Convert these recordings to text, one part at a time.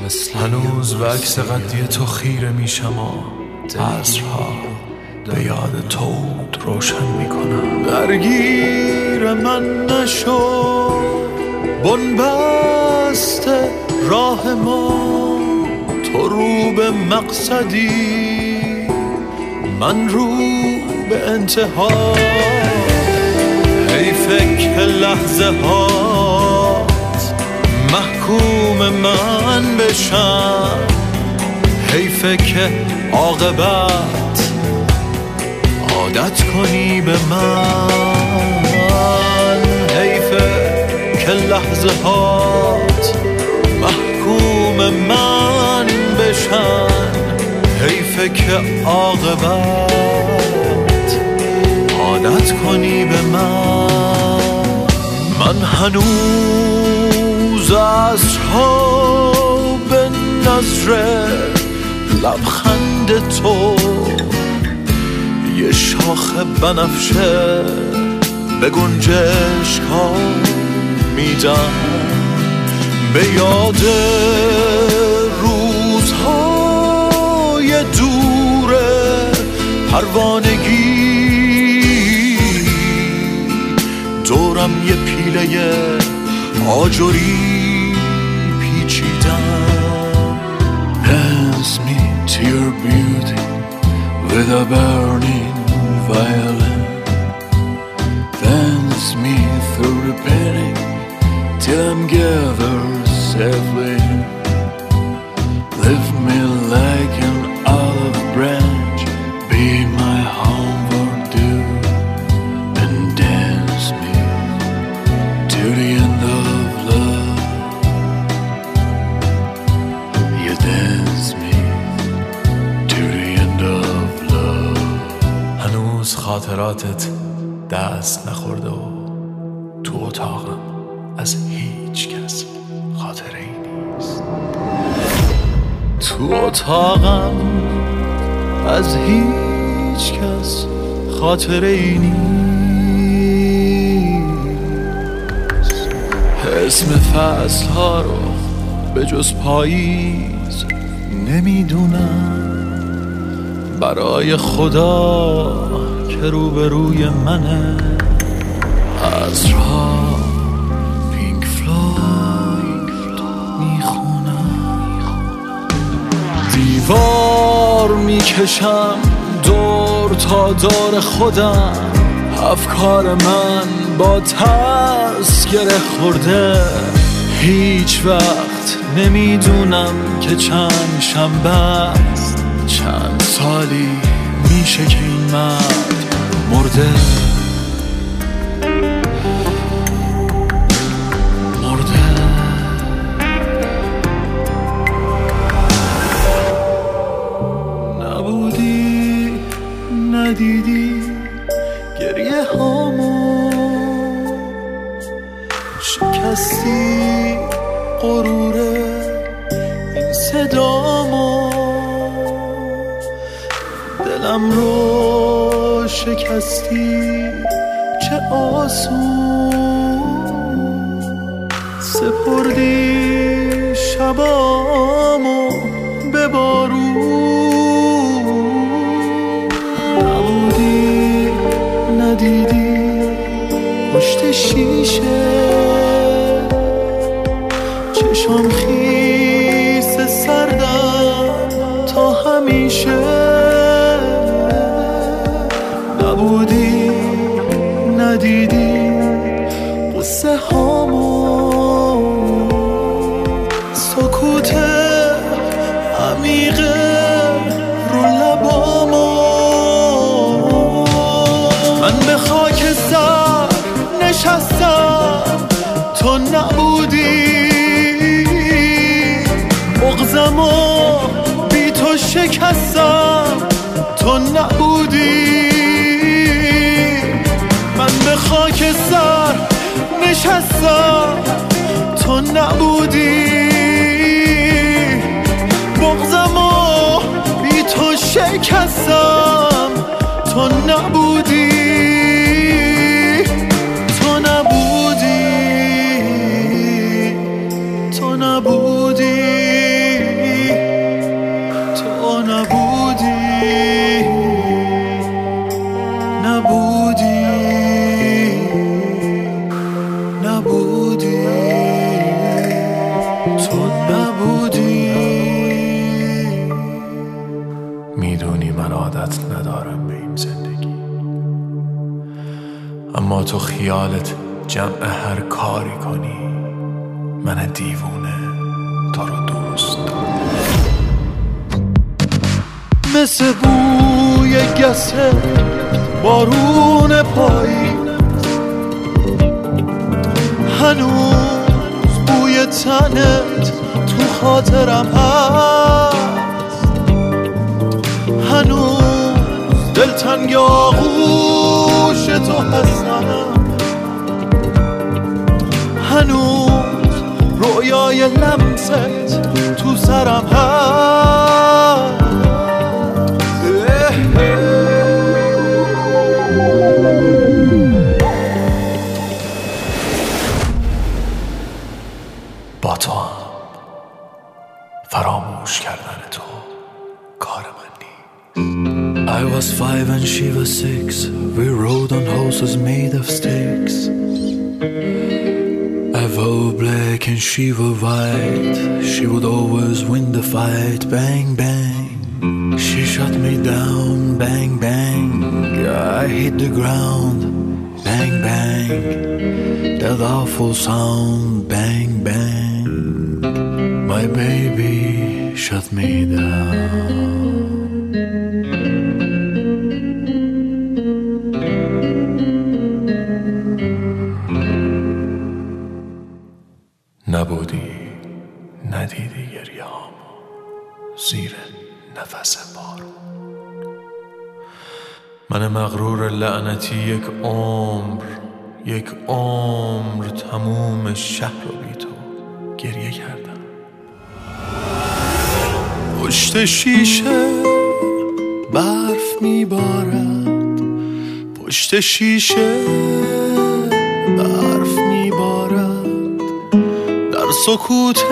هنوز به عکس قدی تو خیره میشم و عصرها به یاد تو روشن میکنم. درگیر من نشو بنبسته راه ما، تو رو به مقصدی من رو به انتها. حیفه که لحظه هات محکوم من بشن، حیفه که عاقبت عادت کنی به من. حیفه که لحظه هات محکوم من بشن، حیفه که عاقبت عادت کنی به من. من هنوز عصرها به نظر لبخند تو یه شاخ بنفشه به گنجشک‌ها میدم، به یاد روزهای دور پروانگی دورم یه پیله آجری پیچیدم. Dance me to your beauty with a burning violin. Dance me through the pain till I'm gathered safely. Lift me like an olive branch, be my homeward dew, and dance me to the end of love. You dance me to the end of love. هنوز خاطراتت دست نخورده و تو اتاقم از هیچ کس خاطره ای نیست. تو اتاقم از هیچ کس خاطره ای نیست. اسم فصل ها رو به جز پاییز نمیدونم. برای خدا که روبروی منه عصرها پینک فلوید میخونم. دیوار میکشم دور تا دور خودم، افکار من با ترس گره خورده. هیچ وقت نمیدونم که چند شنبه است، چند سالی میشه که این مرد مرده. نبودی ندیدی گریه هامو، شکستی غروره این صدامو، دلم رو شکستی چه آسون. سپردی شبامو به بارون. نبودی ندیدی پشت شیشه چشام خیس سردم تا همیشه. نبودی ندیدی قصه هامو، سکوت عمیق رو لبامو. من به خاک سر نشستم تو نبودی، بغضمو بی تو شکستم تو نبودی. من به خاک سر نشستم تو نبودی، بغضمو بی تو شکستم تو نبودی. تو نبودی، تو نبودی. تو نبودی. میدونی من عادت ندارم به این زندگی، اما تو خیالت جمع هر کاری کنی. من دیوونه تو رو دوست دارم. مثل بوی گسه بارون پاییز، هنوز بوی تنت تو خاطرم هست. هنوز دلتنگ آغوش تو هستم. هنوز رویای لمست تو سرم هست. با تو هم فراموش کردن تو کار من نیست. I was 5 and she was 6. We rode on horses made of sticks. I wore black and she wore white. She would always win the fight. Bang bang, she shot me down. Bang bang, I hit the ground. Bang bang, that awful sound. Bang bang, my baby shut me down. نبودی، ندیدی گریه‌هامو زیر نفس بارون. من مغرور لعنتی یک عمر تموم شهر رو بی تو گریه کردم. پشت شیشه برف میبارد، پشت شیشه برف میبارد. در سکوت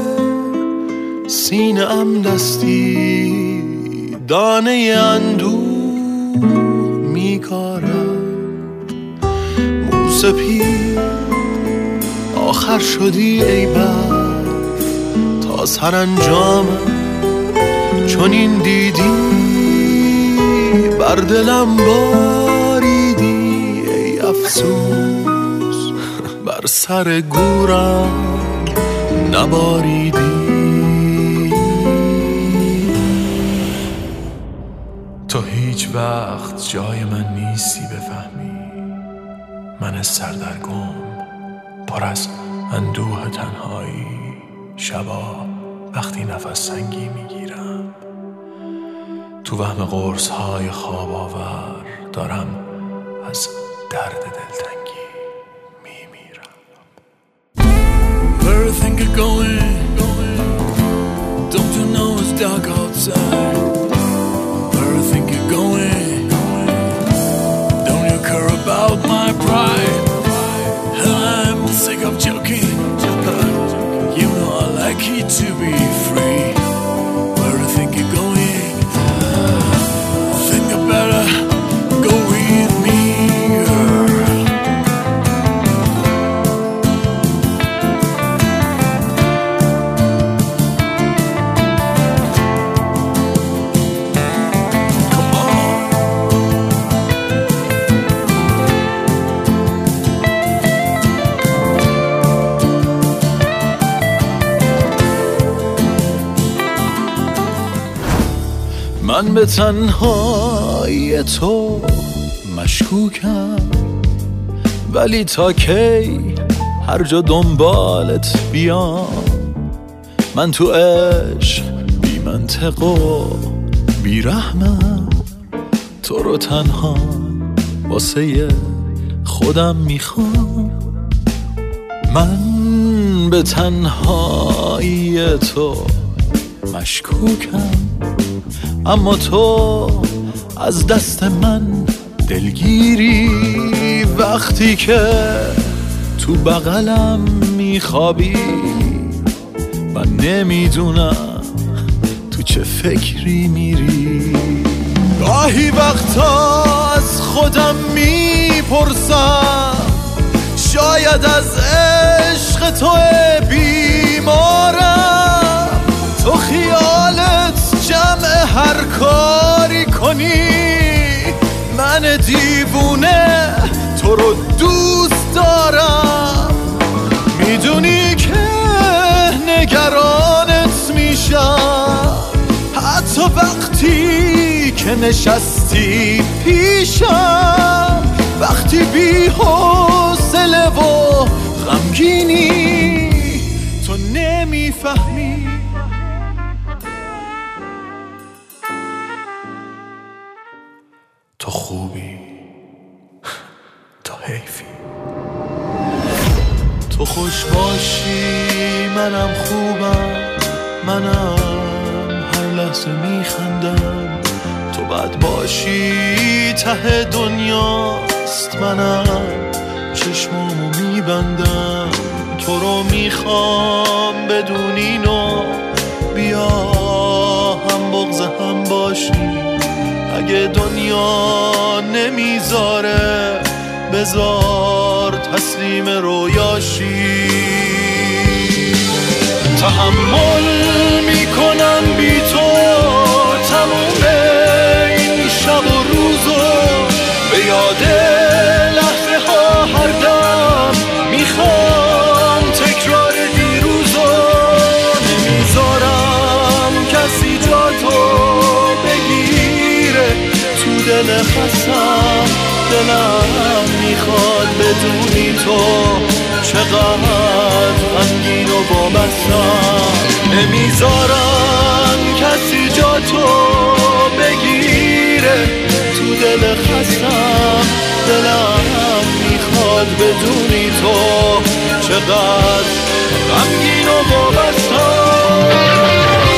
سینه‌ام دستی دانه اندوه میکارد. موسپید آخر شدی ای برف، تا سرانجامم چون این دیدی بر دلم باریدی. ای افسوس بر سر گورم نباریدی. تو هیچ وقت جای من نیستی بفهمی. من سردرگم پر از اندوه تنهایی، شبا وقتی نفس تنگی میگیرم تو وهم قرص های خواب آور دارم از درد دلتنگی میمیرم. Where you think you're going? Don't you know it's dark outside? Where you think you're going? Don't you care about my pride? I'm sick of joking. You know I like it to be free. Where you think you're going? Think you better go with me, girl. Come on. من به تنهایی تو مشکوکم، ولی تا کی هر جا دنبالت بیام؟ من تو عشق بی منطق و بی رحمم، تو رو تنها واسه خودم میخوام. من به تنهایی تو مشکوکم، اما تو از دست من دلگیری. وقتی که تو بغلم میخوابی من نمیدونم تو چه فکری میری. گاهی وقتا از خودم میپرسم شاید از عشق تو بیمارم. کاری کنی. من دیوونه تو رو دوست دارم، میدونی که نگرانت میشم، حتی وقتی که نشستی پیشم، وقتی بی حوصله و غمگینی تو نمیفهمی. تو خوبی، تو حیفی، تو خوش باشی منم خوبم، منم هر لحظه میخندم. تو بد باشی ته دنیاست، منم چشمامو میبندم. تو رو میخوام بدونی نو، بیا هم بغض هم باشی. اگه دنیا نمیذاره بذار تسلیم رویاشی. تحمل میکنم بی تو تموم این شب و روزو، به یاد لحظه ها هر دم میخوام تکرار دیروزو. نمیذارم کسی جا تو بگیره تو دل خستم. دلم میخواد بدونی تو چقدر غمگین و وابسته‌ام. نمیذارم کسی جا تو بگیره تو دل خستم. دلم میخواد بدونی تو چقدر غمگین و وابسته‌ام.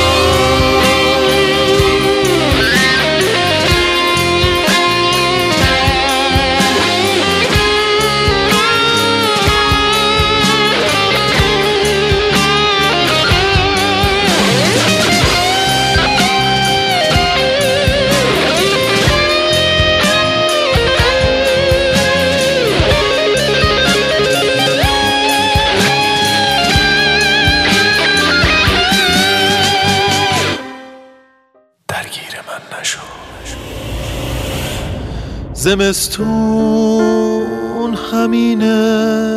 زمستون همینه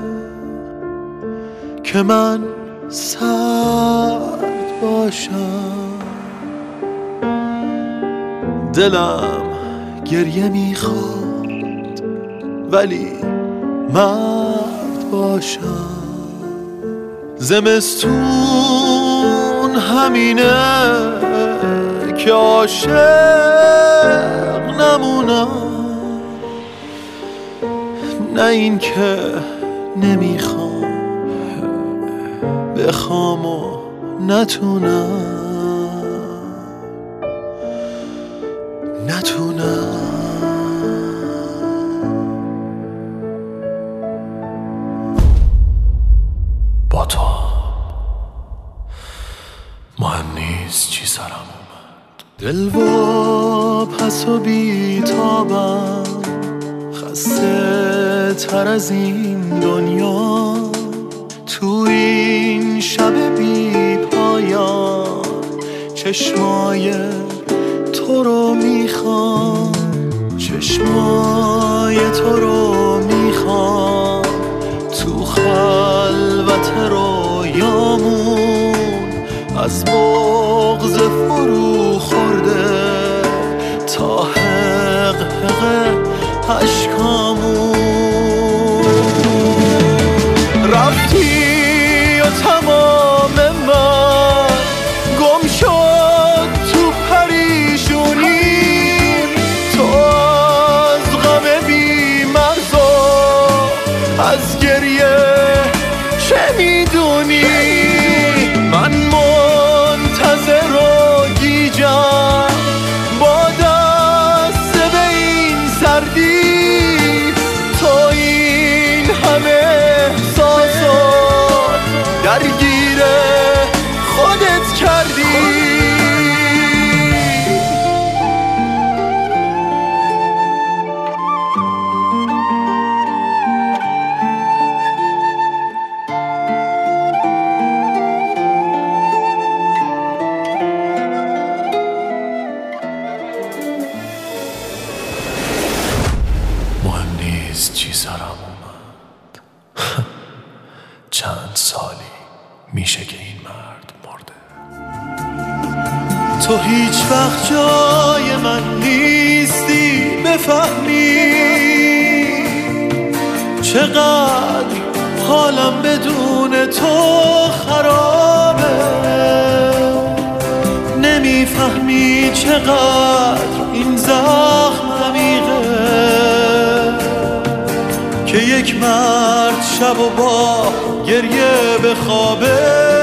که من سرد باشم، دلم گریه میخواد ولی مرد باشم. زمستون همینه که عاشق نمونم، نه این که نمیخوام بخوام و نتونم. با تو مهم نیست چی سرم اومد. دل و پس و بیتابم، خسته تر از این دنیا. تو این شب بی پایان چشمای تو رو میخوام، چشمای تو رو میخوام. تو خلوت رویامون از بغض فرو خورده تا حقحق اشکامون. رفتی و تمام من گم شد تو پریشونی. تو از غم بی مرزا از گریه چه میدونی؟ من منتظر و گیجم با دست به این سردی. تو هیچ وقت جای من نیستی، بفهمی چقدر حالم بدون تو خرابه. نمیفهمی چقدر این زخم عمیقه که یک مرد شب و با گریه بخوابه.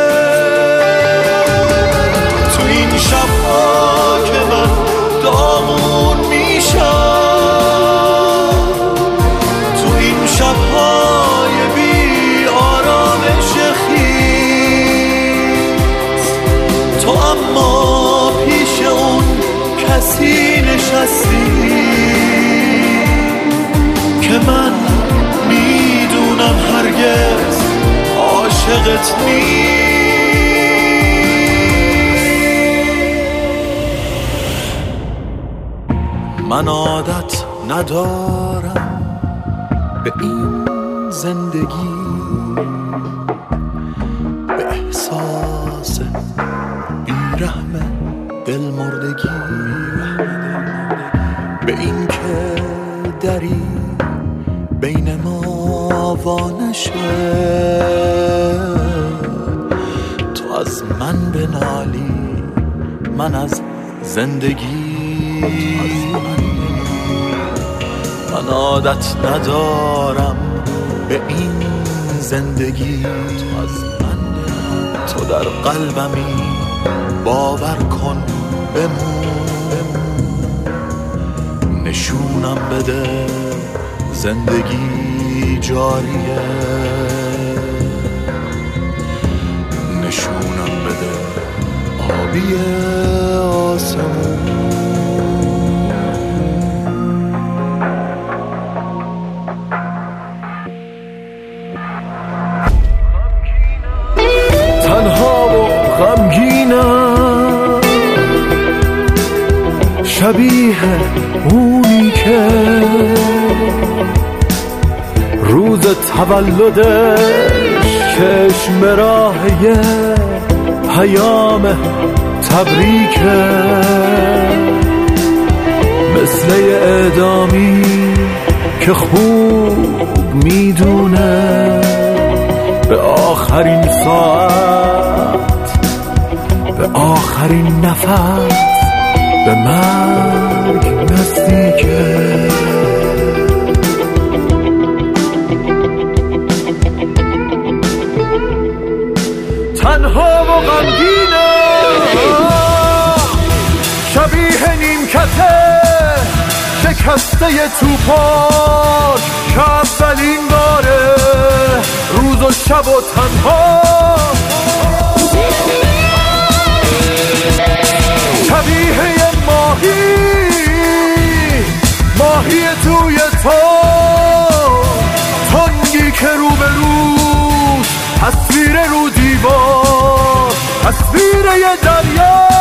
تو این شبها که من داغون میشم، تو این شبهای بی آرامش خیز، تو اما پیش اون کسی نشستی که من میدونم هرگز عاشقت نیست. من عادت ندارم به این زندگی، به احساس بیرحم دلمردگی، به این که دری بین ما وانشه، تو از من بنالی من از زندگی. من عادت ندارم به این زندگی، تو در قلبمی باور کن بمون، نشونم بده زندگی جاریه، نشونم بده آبی آسمون. تنها و غمگینم، شبیه اونی که روز تولدش چشم راهی پیام تبریکه، مثل اعدامی که خوب میدونه به آخرین ساعت، به آخرین نفس، به مرگ نزدیکه. تنها و غمگینم، شبیه نیمکته شکسته توپاک که اولین باره روز و شب و تنها، شبیه یه ماهی توی تنگی که رو به روش تصویر رو دیوار، تصویر یه دریا.